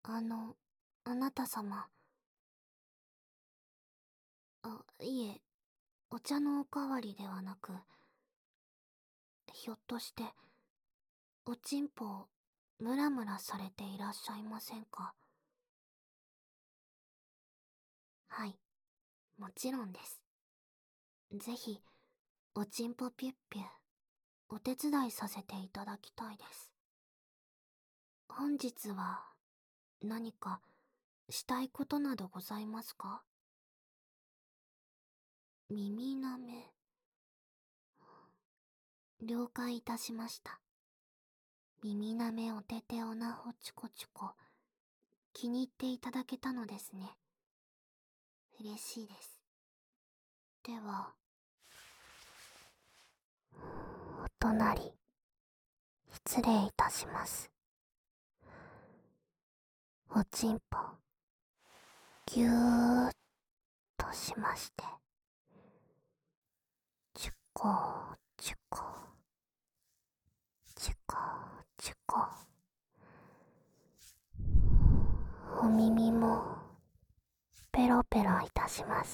あの、あなた様。いえ、お茶のおかわりではなく、ひょっとして、おちんぽをムラムラされていらっしゃいませんか？はい、もちろんです。ぜひ、おちんぽピュッピュ、お手伝いさせていただきたいです。本日は、何か、したいことなどございますか？耳なめ。了解いたしました。耳なめおてておなほちこちこ、気に入っていただけたのですね。嬉しいです。では、お隣、失礼いたします。おちんぽ、ぎゅーっとしまして、チュコチュコ、チュコチュコ。お耳も、ペロペロいたします。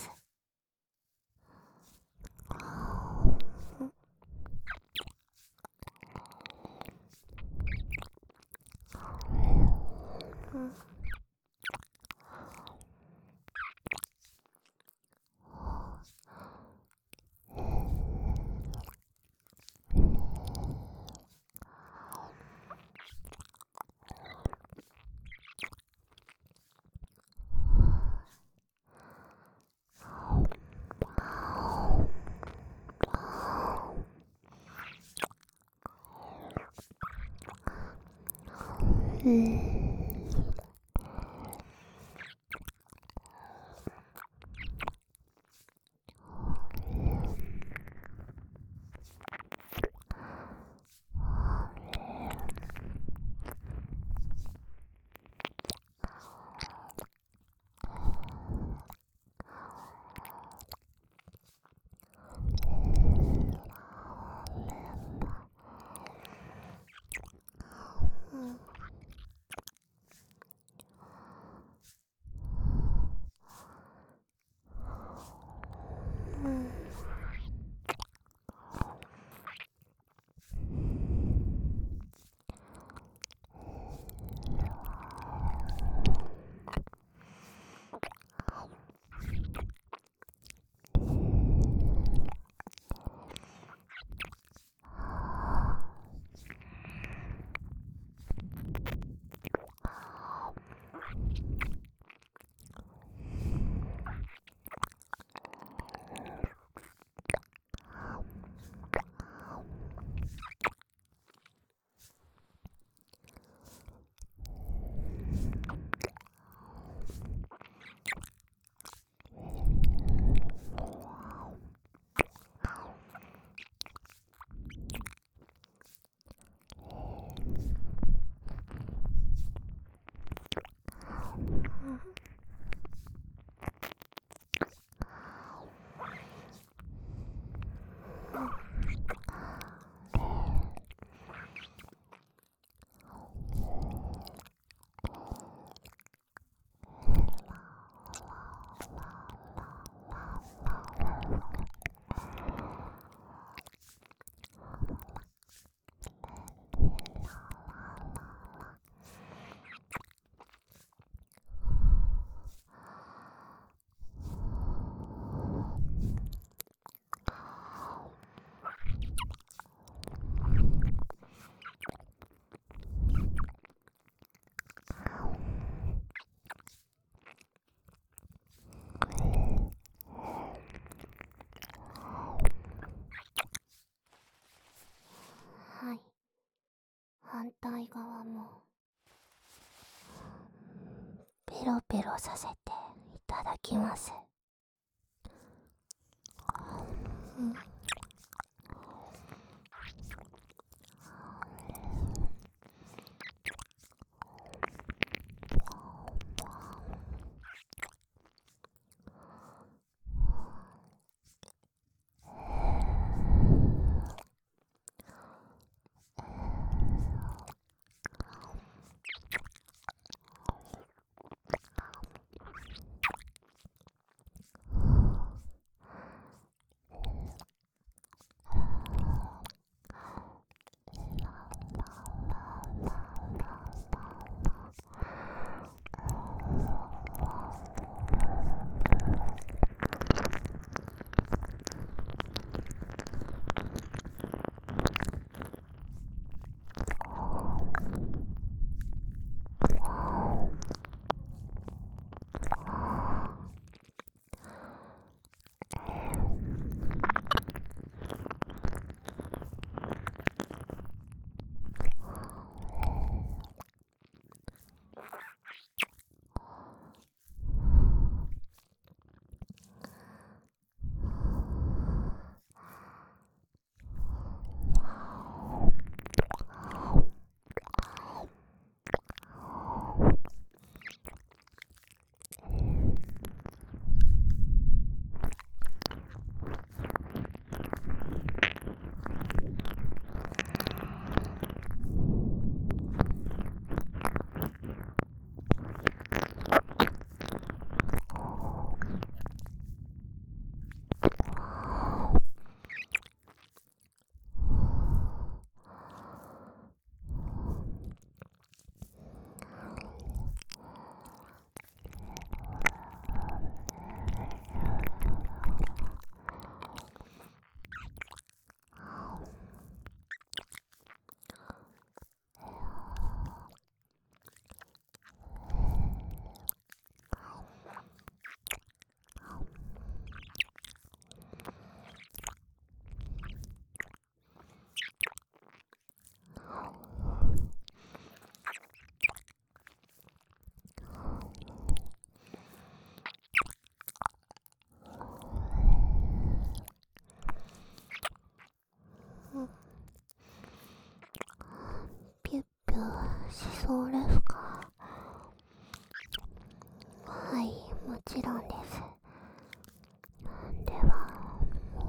はい。反対側も、ペロペロさせていただきます。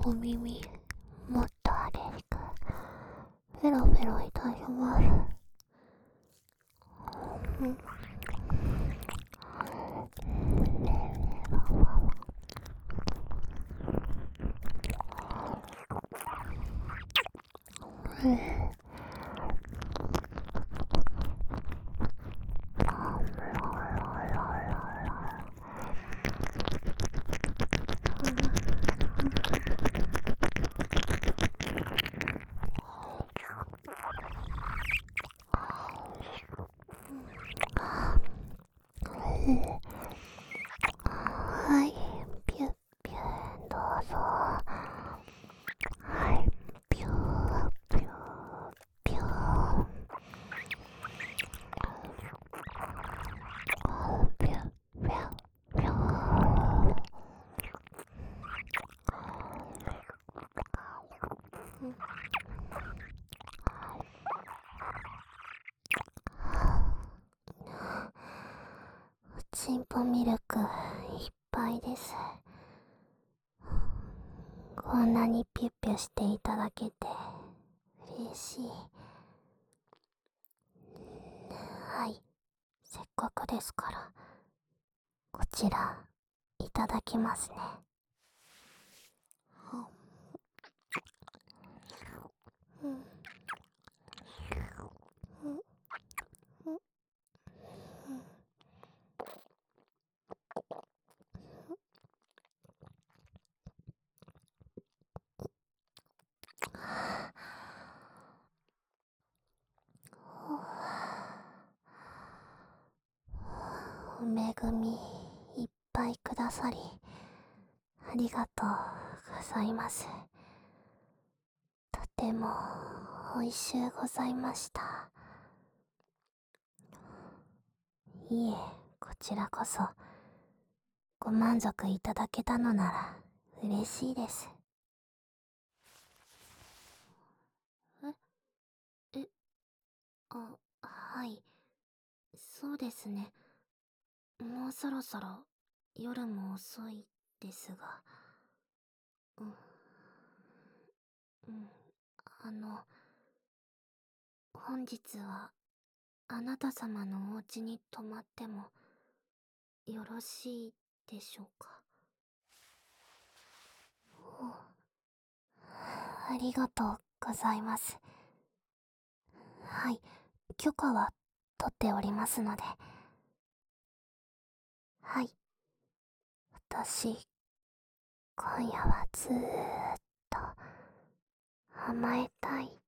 お耳、もっと激しく、ペロペロいたします。うん。はい、ピュッピュどうぞ。はい、ピューピューピューピュッピュッピュー。おちんぽミルクいっぱいです。こんなにピュッピュしていただけて嬉しい。はい、せっかくですからこちらいただきますね。うん、うん、うん、お恵みいっぱいくださりありがとうございます。とてもおいしゅうございました。いえ、こちらこそご満足いただけたのなら嬉しいです。え、はい、そうですね。もうそろそろ夜も遅いですが、うん、うん、本日はあなた様のお家に泊まってもよろしいでしょうか。ありがとうございます。はい、許可は取っておりますので。はい、私、今夜はずーっと甘えたい